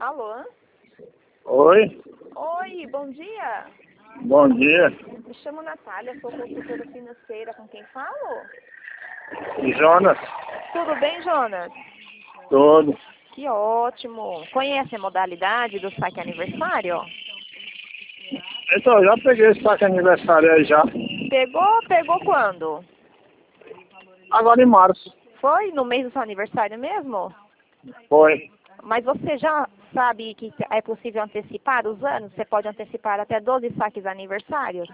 Alô? Oi, Oi, bom dia. bom dia. Me chamo Natália, sou consultora financeira. Com quem falo? Jonas, Tudo bem, Jonas? tudo. Que ótimo. Conhece a modalidade do saque aniversário? Então, eu já peguei esse saque aniversário aí já. Pegou quando? Agora em março. Foi no mês do seu aniversário mesmo? Foi. Mas você já sabe que é possível antecipar os anos? Você pode antecipar até 12 saques aniversários?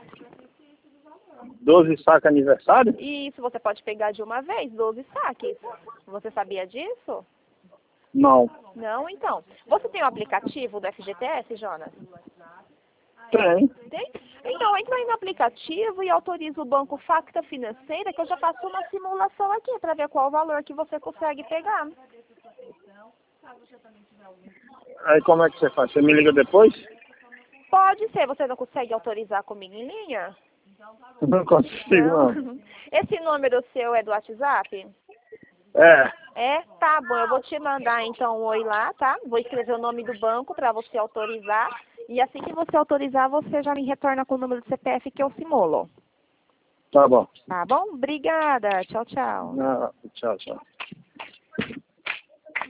12 saque aniversário? E isso você pode pegar de uma vez, 12 saques. Você sabia disso? Não. Não, então. Você tem o aplicativo do FGTS, Jonas? Tem. Tem? Então, entra aí no aplicativo e autoriza o banco Facta Financeira, que eu já faço uma simulação aqui para ver qual o valor que você consegue pegar. Aí como é que você faz? Você me liga depois? Pode ser, você não consegue autorizar comigo em linha? Não consigo, não. Esse número seu é do WhatsApp? É, É? Tá bom, eu vou te mandar então um oi lá, tá? Vou escrever o nome do banco para você autorizar. E assim que você autorizar, você já me retorna com o número do CPF que eu simulo. tá bom. Tá bom? Obrigada. Tchau, tchau. Não, tchau, tchau.